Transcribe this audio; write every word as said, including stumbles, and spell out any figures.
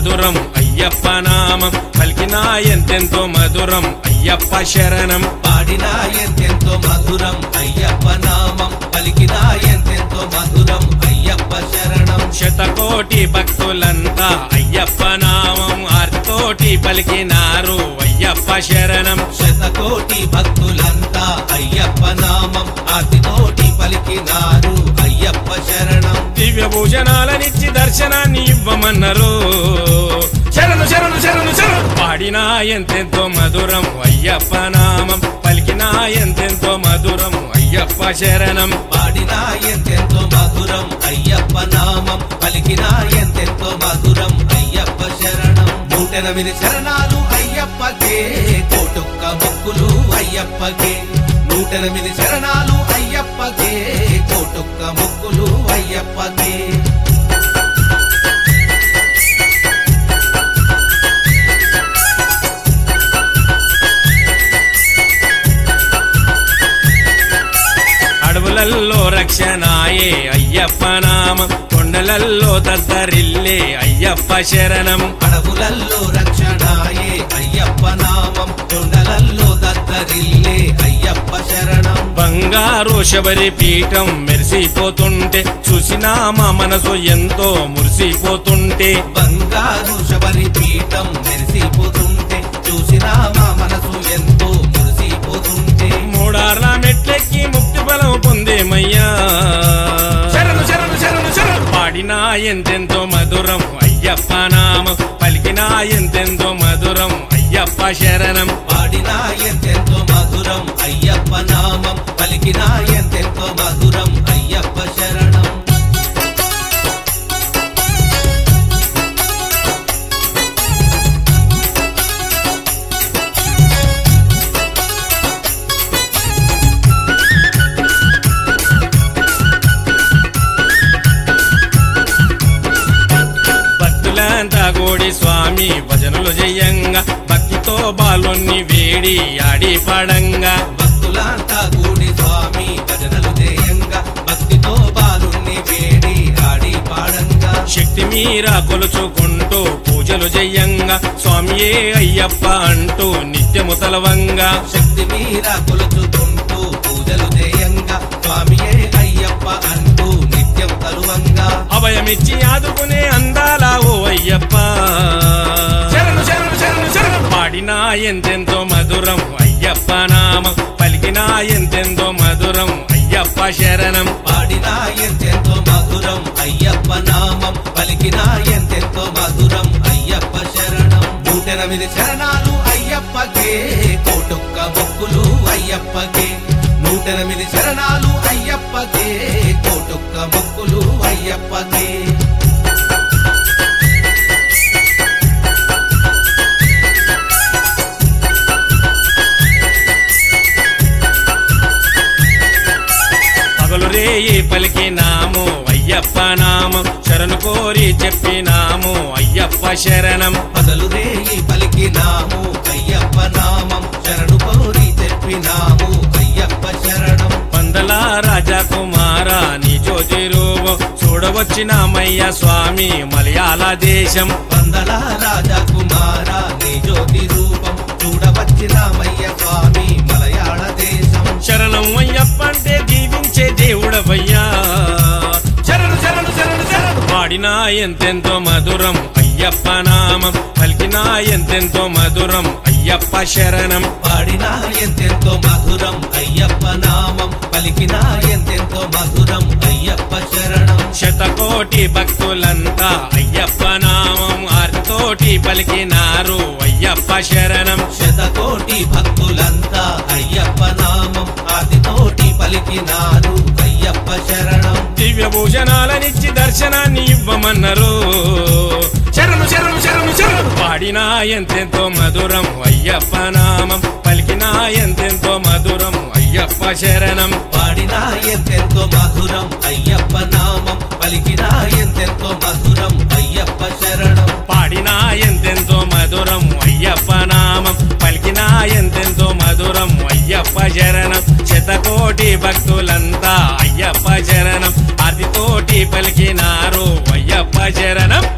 మధురం అయ్యప్ప నామం పలికినా ఎంతెంతో మధురం అయ్యప్ప శరణం పాడినా ఎంతెంతో మధురం అయ్యప్ప నామం పలికినా ఎంతెంతో మధురం అయ్యప్ప శరణం శతకోటి భక్తులంతా అయ్యప్ప నామం ఆర్తోటి పలికినారు అయ్యప్ప శరణం శతకోటి భక్తులంతా అయ్యప్ప నామం ఆతితోటి పలికినారు అయ్యప్ప శరణం దివ్య భూషణాలనిచ్చి దర్శనాన్ని ఇవ్వమన్నారు శరణు శరణు శరణు శరణు పాడినా ఎంతెంతో మధురం అయ్యప్ప నామం పలికినా ఎంతెంతో మధురం అయ్యప్ప శరణం పాడినా ఎంతెంతో మధురం అయ్యప్ప నామం పలికినా ఎంతెంతో మధురం అయ్యప్ప శరణం నూటెనిమిది శరణాలు అయ్యప్పకే కోటొక్క మొక్కులు అయ్యప్పకే నూటెనిమిది శరణాలు అయ్యప్పకే కోటొక్క మొక్కులు అయ్యప్పకే అడవులల్లో రక్షణాయే అయ్యప్ప నామం కొండలల్లో దద్దరిల్లే అయ్యప్ప శరణం అడవులల్లో రక్షణాయే అయ్యప్ప నామం కొండలల్లో దత్తరిల్లే అయ్యప్ప శరణం బంగారు శబరి పీఠం మెరిసిపోతుంటే చూసినా మా మనసు ఎంతో మురిసిపోతుంటే బంగారు శబరి పీఠం మెరిసిపోతుంటే చూసినా మా మనసు ఎంతో మురిసిపోతుంటే మూడార్ల మెట్లెక్కి ముక్తి బలం పొందేమయ్యా శరణు శరణు శరణు శరణు పాడినా ఎంతెంతో మధురం అయ్యప్ప నామం పలికినా ఎంతెంతో మధురం అయ్యప్ప శరణం పాడినా ఎంతెంతో మధురం అయ్యప్ప నామం పలికినా ఎంతెంతో మధురం అయ్యప్ప శరణం భక్తులంతా గోడి స్వామి భజనలు జయంగా భక్తితో బాలుని వేడి ఆడి పడంగా భక్తులంతా గూడి స్వామి భజనలు చేయంగా భక్తితో బాలుని వేడి ఆడి పాడంగా శక్తి మీరా కొలుచుకుంటూ పూజలు జయంగా స్వామియే అయ్యప్ప అంటూ నిత్యము తలవంగా శక్తి మీర కొలుచుకుంటూ పూజలు చేయంగా స్వామియే అయ్యప్ప అంటూ నిత్యం తలువంగా అభయమిచ్చి ఆదుకునే అందాల ఓ అయ్యప్ప శరణు శరణు శరణు శరణు పాడినా ఎంతెంతో మధురం అయ్యప్ప నామం పలికినా ఎంతెంతో మధురం అయ్యప్ప శరణం పాడినా ఎంతెంతో మధురం అయ్యప్ప నామం పలికినా ఎంతెంతో మధురం అయ్యప్ప శరణం నూటెనిమిది శరణాలు అయ్యప్పకే కోటొక్క మొక్కులు అయ్యప్పకే నూటెనిమిది శరణాలు అయ్యప్పకే కోటొక్క మొక్కులు అయ్యప్పకే పగలు రేయి పలికినాము అయ్యప్ప నామం శరణు కోరి చెప్పినాము అయ్యప్ప శరణం పగలు రేయి పలికినాము అయ్యప్ప నామం శరణు కోరి చెప్పినాము అయ్యప్ప శరణం పందల రాజా కుమార నీ జ్యోతి రూపం చూడవచ్చినామయ్య స్వామి మలయాళ దేశం వందల రాజా కుమార నీ జ్యోతి రూపం చూడవచ్చినామయ్య స్వామి మలయాళ దేశం శరణం అయ్యప్ప అంటే దీవించే దేవుడవయ్యా శరణు శరణు శరణు శరణు పాడినా ఎంతెంతో మధురం అయ్యప్ప నామం పలికినా ఎంతెంతో మధురం అయ్యప్ప శరణం పాడినా ఎంతెంతో మధురం అయ్యప్ప నామం పలికినా ఎంతెంతో మధురం అయ్యప్ప శరణం శతకోటి భక్తులంతా అయ్యప్ప నామం ఆర్తోటి పలికినారు అయ్యప్ప శరణం శతకోటి భక్తులంతా అయ్యప్ప నామం ఆదితోటి పలికినారు అయ్యప్ప శరణం దివ్య భూషణాలనిచ్చి దర్శనాన్ని ఇవ్వమన్నారు శరణు శరణు శరణు శరణు పాడినా ఎంతెంతో మధురం అయ్యప్ప నామం పలికినా ఎంతెంతో మధురం అయ్యప్ప శరణం పాడినా ఎంతెంతో మధురం అయ్యప్ప నామం పలికినా ఎంతెంతో మధురం అయ్యప్ప శరణం పాడినా ఎంతెంతో మధురం అయ్యప్ప నామం పలికినా ఎంతెంతో మధురం అయ్యప్ప శరణం శతకోటి భక్తులంతా అయ్యప్ప శరణం ఆర్తితోటి పలికినారు అయ్యప్ప శరణం.